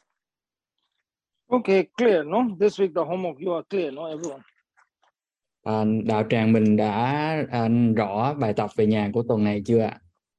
Okay, clear, no? This week the homework you are clear, no, everyone? Đạo tràng mình đã rõ bài tập về nhà của tuần này chưa ạ?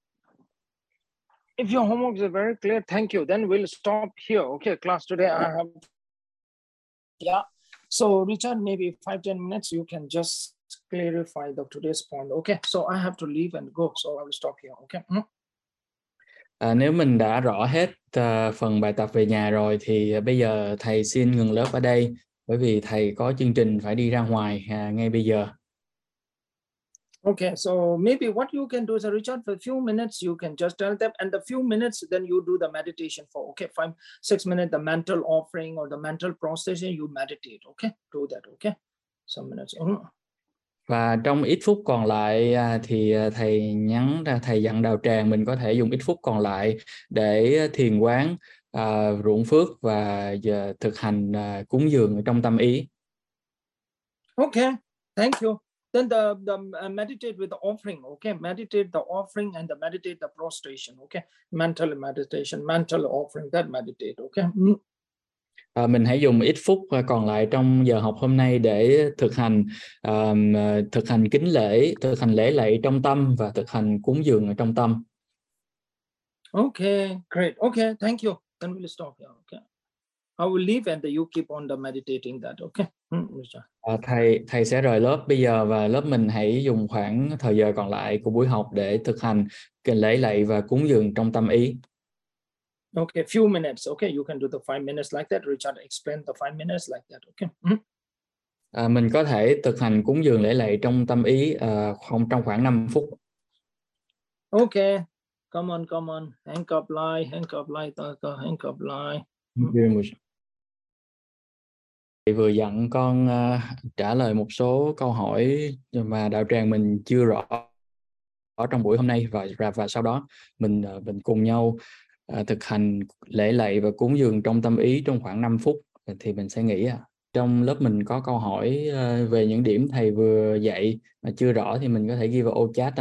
If your homework is very clear, thank you. Then we'll stop here. Okay, class, today I have... Yeah. So Richard, maybe 5-10 minutes, you can just clarify today's point. Okay, so I have to leave and go. So I will stop here. Okay. Nếu mình đã rõ hết phần bài tập về nhà rồi thì bây giờ thầy xin ngừng lớp ở đây, bởi vì thầy có chương trình phải đi ra ngoài ngay bây giờ. Okay, so maybe what you can do is, Richard, for a few minutes, you can just tell them, and the few minutes, then you do the meditation for, okay, 5-6 minutes, the mental offering or the mental processing, you meditate, okay, do that, okay, some minutes. Và trong ít phút còn lại thì thầy dặn đạo tràng mình có thể dùng ít phút còn lại để thiền quán, ruộng phước và thực hành cúng dường trong tâm ý. Okay, thank you. Then the meditate with the offering, okay, meditate the offering and the meditate the prostration, okay, mental meditation, mental offering, that meditate, okay. Mình hãy dùng ít phút còn lại trong giờ học hôm nay để thực hành kính lễ, thực hành lễ lạy trong tâm và thực hành cúng dường ở trong tâm. Okay, great. Okay, thank you. Then we'll stop here. Okay, I will leave and you keep on the meditating that. Okay. Thầy sẽ rời lớp bây giờ và lớp mình hãy dùng khoảng thời giờ còn lại của buổi học để thực hành lễ lạy và cúng dường trong tâm ý. Okay, few minutes. Okay, you can do the 5 minutes like that. Richard explain the 5 minutes like that. Okay. Mình có thể thực hành cúng dường lễ lạy trong tâm ý trong khoảng 5 phút. Okay, come on. Hang up line. Thầy vừa dặn con trả lời một số câu hỏi mà đạo tràng mình chưa rõ ở trong buổi hôm nay, và sau đó mình cùng nhau thực hành lễ lạy và cúng dường trong tâm ý trong khoảng 5 phút. Thì mình sẽ nghĩ trong lớp mình có câu hỏi về những điểm thầy vừa dạy mà chưa rõ thì mình có thể ghi vào ô chat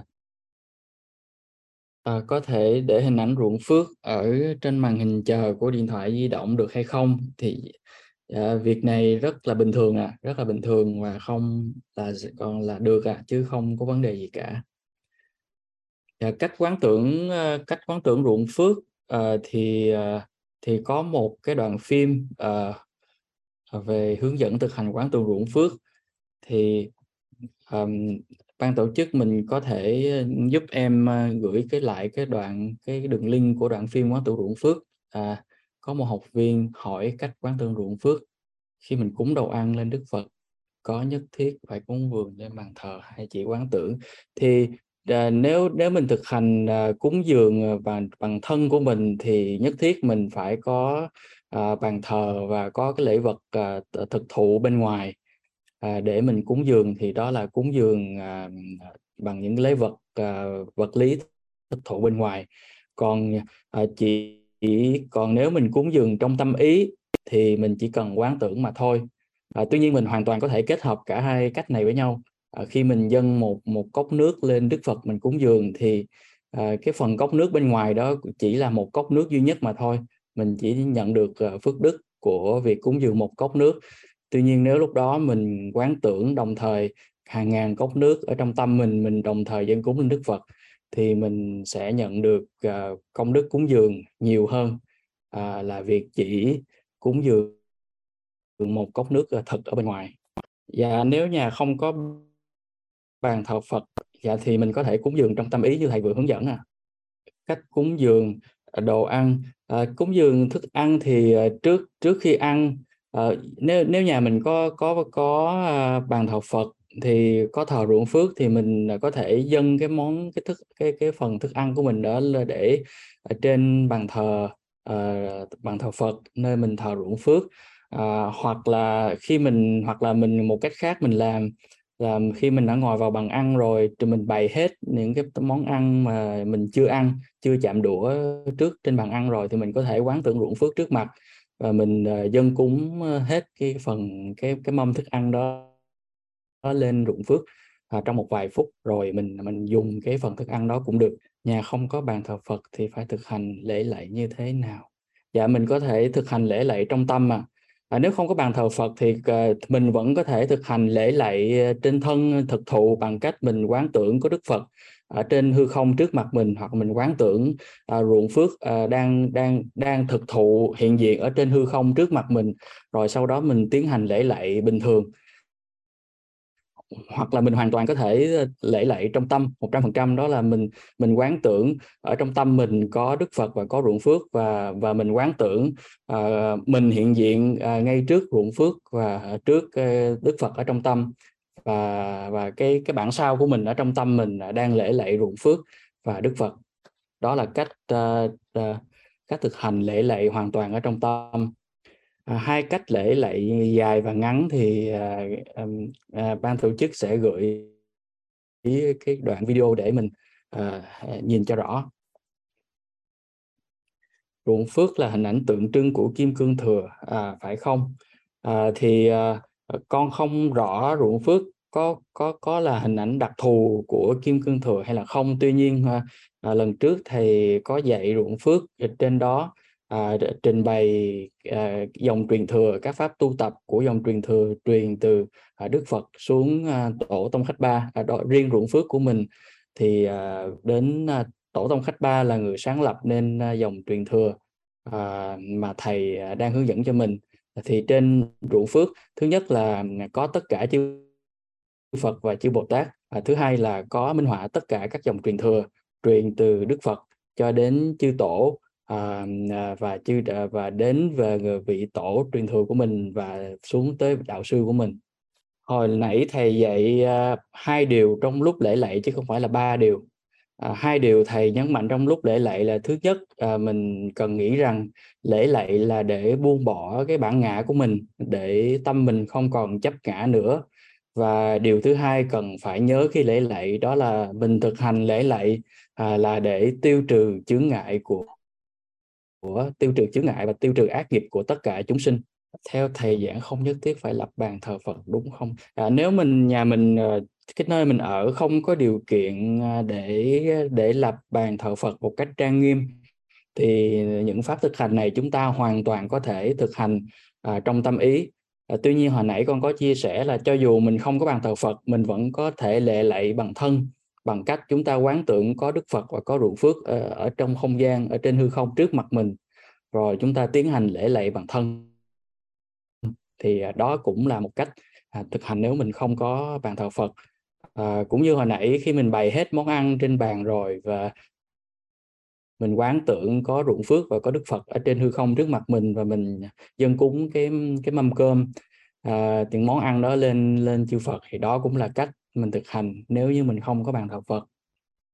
có thể để hình ảnh ruộng phước ở trên màn hình chờ của điện thoại di động được hay không? Thì việc này rất là bình thường và không còn là được chứ không có vấn đề gì cả. Cách quán tưởng ruộng phước thì có một cái đoạn phim về hướng dẫn thực hành quán tưởng ruộng phước. Thì ban tổ chức mình có thể giúp em gửi cái đường link của đoạn phim quán tưởng ruộng phước. Có một học viên hỏi cách quán tưởng ruộng phước khi mình cúng đồ ăn lên Đức Phật, có nhất thiết phải cúng vườn lên bàn thờ hay chỉ quán tưởng? Thì nếu mình thực hành cúng dường bằng thân của mình thì nhất thiết mình phải có bàn thờ và có cái lễ vật thực thụ bên ngoài để mình cúng dường, thì đó là cúng dường bằng những lễ vật vật lý thực thụ bên ngoài. Còn còn nếu mình cúng dường trong tâm ý thì mình chỉ cần quán tưởng mà thôi. Tuy nhiên mình hoàn toàn có thể kết hợp cả hai cách này với nhau. Khi mình dâng một cốc nước lên Đức Phật mình cúng dường thì cái phần cốc nước bên ngoài đó chỉ là một cốc nước duy nhất mà thôi, mình chỉ nhận được phước đức của việc cúng dường một cốc nước. Tuy nhiên nếu lúc đó mình quán tưởng đồng thời hàng ngàn cốc nước ở trong tâm mình đồng thời dâng cúng lên Đức Phật thì mình sẽ nhận được công đức cúng dường nhiều hơn là việc chỉ cúng dường một cốc nước thật ở bên ngoài. Và nếu nhà không có bàn thờ Phật thì mình có thể cúng dường trong tâm ý như thầy vừa hướng dẫn. Cách cúng dường đồ ăn, cúng dường thức ăn thì trước khi ăn, nếu nhà mình có bàn thờ Phật thì có thờ ruộng phước thì mình có thể dâng cái phần thức ăn của mình đó để ở trên bàn thờ Phật nơi mình thờ ruộng phước. Hoặc là mình một cách khác mình làm là khi mình đã ngồi vào bàn ăn rồi thì mình bày hết những cái món ăn mà mình chưa chạm đũa trước trên bàn ăn rồi thì mình có thể quán tưởng ruộng phước trước mặt và mình dâng cúng hết cái mâm thức ăn đó lên ruộng phước trong một vài phút, rồi mình dùng cái phần thức ăn đó cũng được. Nhà không có bàn thờ Phật thì phải thực hành lễ lạy như thế nào? Dạ, mình có thể thực hành lễ lạy trong tâm nếu không có bàn thờ Phật thì mình vẫn có thể thực hành lễ lạy trên thân thực thụ bằng cách mình quán tưởng có Đức Phật ở trên hư không trước mặt mình, hoặc mình quán tưởng ruộng phước đang thực thụ hiện diện ở trên hư không trước mặt mình, rồi sau đó mình tiến hành lễ lạy bình thường. Hoặc là mình hoàn toàn có thể lễ lạy trong tâm 100%, đó là mình quán tưởng ở trong tâm mình có Đức Phật và có ruộng phước, và mình quán tưởng mình hiện diện ngay trước ruộng phước và trước Đức Phật ở trong tâm, và cái bản sao của mình ở trong tâm mình đang lễ lạy ruộng phước và Đức Phật. Đó là cách thực hành lễ lạy hoàn toàn ở trong tâm. Hai cách lễ lạy dài và ngắn thì ban tổ chức sẽ gửi cái đoạn video để mình nhìn cho rõ. Ruộng phước là hình ảnh tượng trưng của kim cương thừa, phải không? Thì con không rõ ruộng phước có là hình ảnh đặc thù của kim cương thừa hay là không. Tuy nhiên lần trước thầy có dạy ruộng phước, trên đó trình bày dòng truyền thừa, các pháp tu tập của dòng truyền thừa truyền từ Đức Phật xuống tổ tông khách Ba. Riêng ruộng phước của mình thì đến tổ tông khách Ba là người sáng lập nên dòng truyền thừa mà thầy đang hướng dẫn cho mình. Thì trên ruộng phước, thứ nhất là có tất cả chư Phật và chư Bồ Tát, thứ hai là có minh họa tất cả các dòng truyền thừa truyền từ Đức Phật cho đến chư tổ, và đến về vị tổ truyền thừa của mình và xuống tới đạo sư của mình. Hồi nãy thầy dạy 2 điều trong lúc lễ lạy chứ không phải là 3 điều. 2 điều thầy nhấn mạnh trong lúc lễ lạy là: thứ nhất, mình cần nghĩ rằng lễ lạy là để buông bỏ cái bản ngã của mình, để tâm mình không còn chấp ngã nữa. Và điều thứ hai cần phải nhớ khi lễ lạy đó là mình thực hành lễ lạy là để tiêu trừ chướng ngại tiêu trừ chướng ngại và tiêu trừ ác nghiệp của tất cả chúng sinh. Theo thầy giảng không nhất thiết phải lập bàn thờ Phật, đúng không? Nếu nhà mình cái nơi mình ở không có điều kiện để lập bàn thờ Phật một cách trang nghiêm thì những pháp thực hành này chúng ta hoàn toàn có thể thực hành trong tâm ý. Tuy nhiên hồi nãy con có chia sẻ là cho dù mình không có bàn thờ Phật, mình vẫn có thể lễ lạy bằng thân, bằng cách chúng ta quán tưởng có Đức Phật và có ruộng phước ở trong không gian, ở trên hư không trước mặt mình, rồi chúng ta tiến hành lễ lạy bằng thân. Thì đó cũng là một cách thực hành nếu mình không có bàn thờ Phật. Cũng như hồi nãy khi mình bày hết món ăn trên bàn rồi và mình quán tưởng có ruộng phước và có Đức Phật ở trên hư không trước mặt mình, và mình dâng cúng cái mâm cơm, những món ăn đó lên chư Phật, thì đó cũng là cách mình thực hành nếu như mình không có bàn thờ Phật.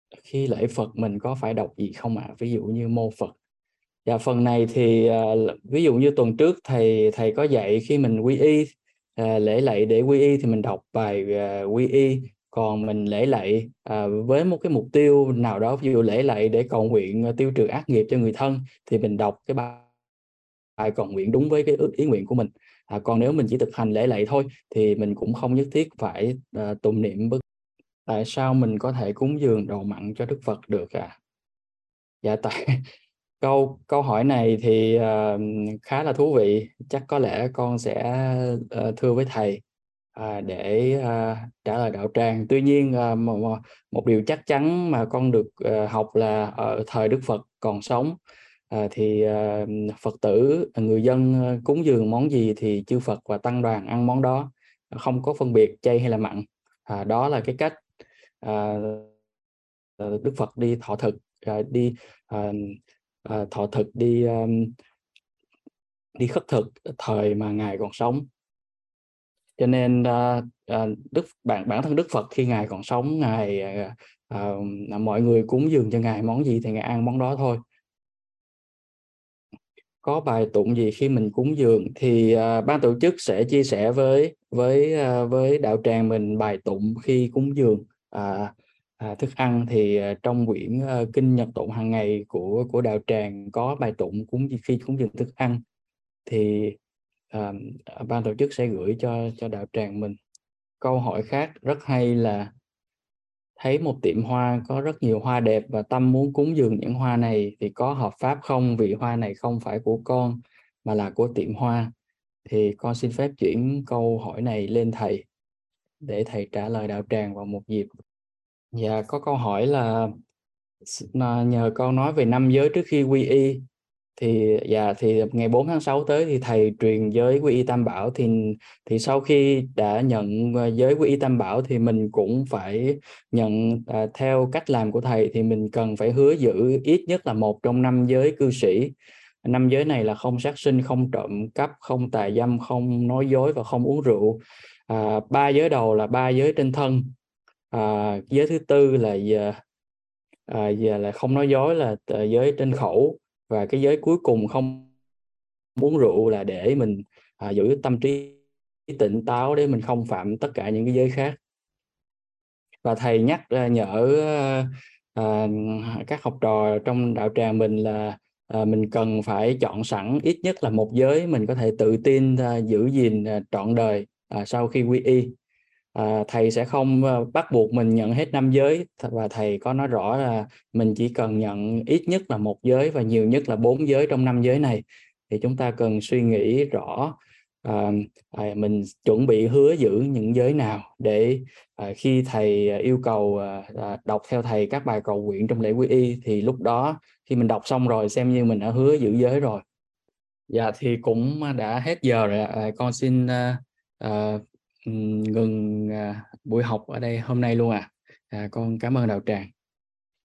khi lễ Phật mình có phải đọc gì không ạ? Ví dụ như mô Phật. Dạ, phần này thì ví dụ như tuần trước thầy có dạy khi mình quy y, lễ lạy để quy y thì mình đọc bài quy y. Còn mình lễ lạy với một cái mục tiêu nào đó, ví dụ lễ lạy để cầu nguyện tiêu trừ ác nghiệp cho người thân, thì mình đọc cái bài cầu nguyện đúng với cái ý nguyện của mình. Còn nếu mình chỉ thực hành lễ lạy thôi thì mình cũng không nhất thiết phải tụng niệm. Tại sao mình có thể cúng dường đồ mặn cho Đức Phật được ạ? Dạ, tại câu hỏi này thì khá là thú vị. Chắc có lẽ con sẽ thưa với thầy để trả lời đạo tràng. Tuy nhiên một điều chắc chắn mà con được học là ở thời Đức Phật còn sống thì Phật tử, người dân cúng dường món gì thì chư Phật và tăng đoàn ăn món đó, không có phân biệt chay hay là mặn. Đó là cái cách Đức Phật đi thọ thực, đi thọ thực, đi khất thực thời mà ngài còn sống. Cho nên bản thân Đức Phật khi ngài còn sống, ngài mọi người cúng dường cho ngài món gì thì ngài ăn món đó thôi. Có bài tụng gì khi mình cúng dường thì ban tổ chức sẽ chia sẻ với đạo tràng mình bài tụng khi cúng dường thức ăn. Thì trong quyển kinh Nhật tụng hàng ngày của đạo tràng có bài tụng khi cúng dường thức ăn, thì ban tổ chức sẽ gửi cho đạo tràng mình. Câu hỏi khác rất hay là thấy một tiệm hoa có rất nhiều hoa đẹp và tâm muốn cúng dường những hoa này thì có hợp pháp không, vì hoa này không phải của con mà là của tiệm hoa? Thì con xin phép chuyển câu hỏi này lên thầy để thầy trả lời đạo tràng vào một dịp. Dạ, có câu hỏi là nhờ con nói về 5 giới trước khi quy y. Thì ngày 4 tháng 6 tới thì thầy truyền giới quy y Tam Bảo, thì sau khi đã nhận giới quy y Tam Bảo thì mình cũng phải nhận theo cách làm của thầy thì mình cần phải hứa giữ ít nhất là một trong 5 giới cư sĩ. 5 giới này là không sát sinh, không trộm cắp, không tà dâm, không nói dối và không uống rượu. 3 giới đầu là 3 giới trên thân. Giới thứ tư là giờ là không nói dối, là giới trên khẩu. Và cái giới cuối cùng không uống rượu là để mình giữ tâm trí tỉnh táo để mình không phạm tất cả những cái giới khác. Và thầy nhắc nhở các học trò trong đạo tràng mình là mình cần phải chọn sẵn ít nhất là một giới mình có thể tự tin giữ gìn trọn đời sau khi quy y. Thầy sẽ không bắt buộc mình nhận hết 5 giới, và thầy có nói rõ là mình chỉ cần nhận ít nhất là một giới và nhiều nhất là 4 giới trong 5 giới này. Thì chúng ta cần suy nghĩ rõ mình chuẩn bị hứa giữ những giới nào để khi thầy yêu cầu đọc theo thầy các bài cầu nguyện trong lễ quy y thì lúc đó khi mình đọc xong rồi xem như mình đã hứa giữ giới rồi. Dạ thì cũng đã hết giờ rồi. Con xin ngừng buổi học ở đây hôm nay luôn. Con cảm ơn đạo tràng.